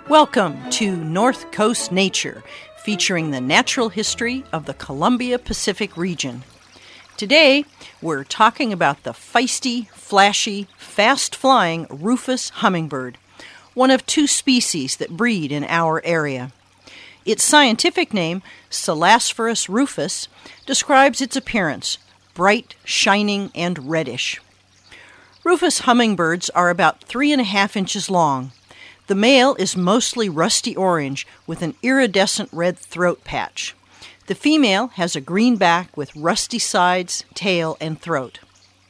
Welcome to North Coast Nature, featuring the natural history of the Columbia Pacific region. Today, we're talking about the feisty, flashy, fast-flying rufous hummingbird, one of two species that breed in our area. Its scientific name, Selasphorus rufus, describes its appearance, bright, shining, and reddish. Rufous hummingbirds are about 3.5 inches long. The male is mostly rusty orange with an iridescent red throat patch. The female has a green back with rusty sides, tail, and throat.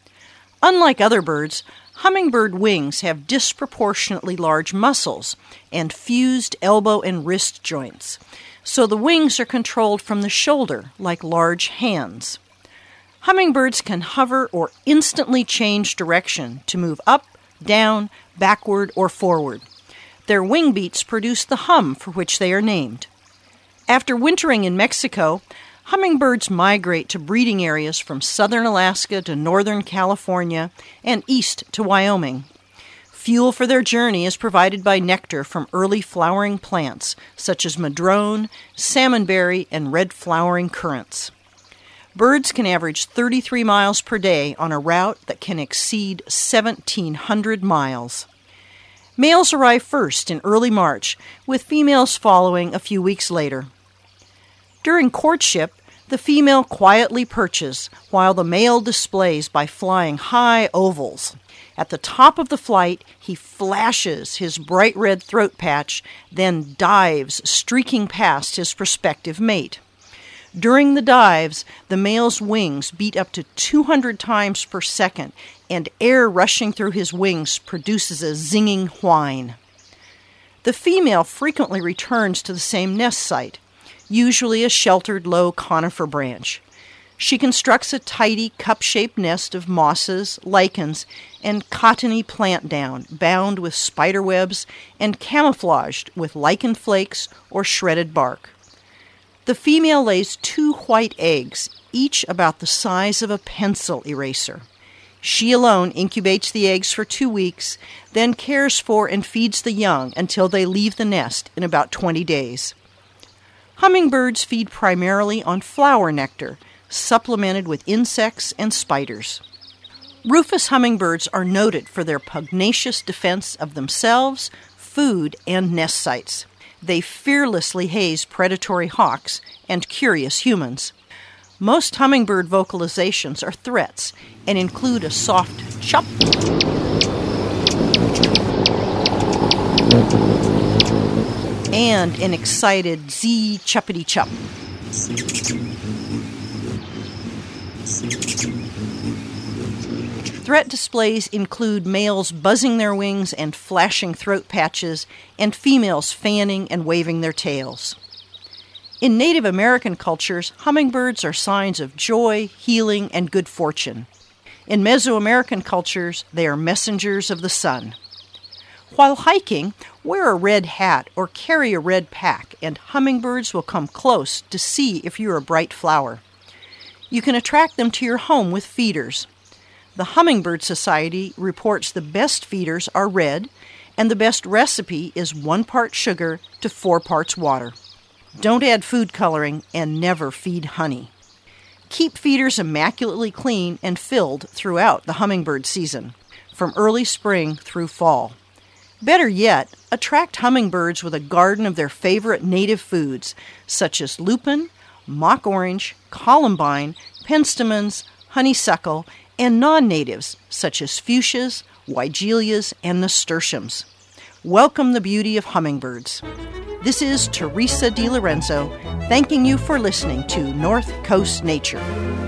Unlike other birds, hummingbird wings have disproportionately large muscles and fused elbow and wrist joints, so the wings are controlled from the shoulder like large hands. Hummingbirds can hover or instantly change direction to move up, down, backward, or forward. Their wing beats produce the hum for which they are named. After wintering in Mexico, hummingbirds migrate to breeding areas from southern Alaska to northern California and east to Wyoming. Fuel for their journey is provided by nectar from early flowering plants such as madrone, salmonberry, and red flowering currants. Birds can average 33 miles per day on a route that can exceed 1,700 miles. Males arrive first in early March, with females following a few weeks later. During courtship, the female quietly perches, while the male displays by flying high ovals. At the top of the flight, he flashes his bright red throat patch, then dives, streaking past his prospective mate. During the dives, the male's wings beat up to 200 times per second, and air rushing through his wings produces a zinging whine. The female frequently returns to the same nest site, usually a sheltered low conifer branch. She constructs a tidy cup-shaped nest of mosses, lichens, and cottony plant down, bound with spider webs and camouflaged with lichen flakes or shredded bark. The female lays 2 white eggs, each about the size of a pencil eraser. She alone incubates the eggs for 2 weeks, then cares for and feeds the young until they leave the nest in about 20 days. Hummingbirds feed primarily on flower nectar, supplemented with insects and spiders. Rufous hummingbirds are noted for their pugnacious defense of themselves, food, and nest sites. They fearlessly haze predatory hawks and curious humans. Most hummingbird vocalizations are threats and include a soft chup and an excited zee chuppity chup. Threat displays include males buzzing their wings and flashing throat patches, and females fanning and waving their tails. In Native American cultures, hummingbirds are signs of joy, healing, and good fortune. In Mesoamerican cultures, they are messengers of the sun. While hiking, wear a red hat or carry a red pack, and hummingbirds will come close to see if you're a bright flower. You can attract them to your home with feeders. The Hummingbird Society reports the best feeders are red, and the best recipe is 1 part sugar to 4 parts water. Don't add food coloring, and never feed honey. Keep feeders immaculately clean and filled throughout the hummingbird season, from early spring through fall. Better yet, attract hummingbirds with a garden of their favorite native foods, such as lupin, mock orange, columbine, penstemons, honeysuckle, and non-natives, such as fuchsias, weigelias, and nasturtiums. Welcome the beauty of hummingbirds. This is Teresa DiLorenzo, thanking you for listening to North Coast Nature.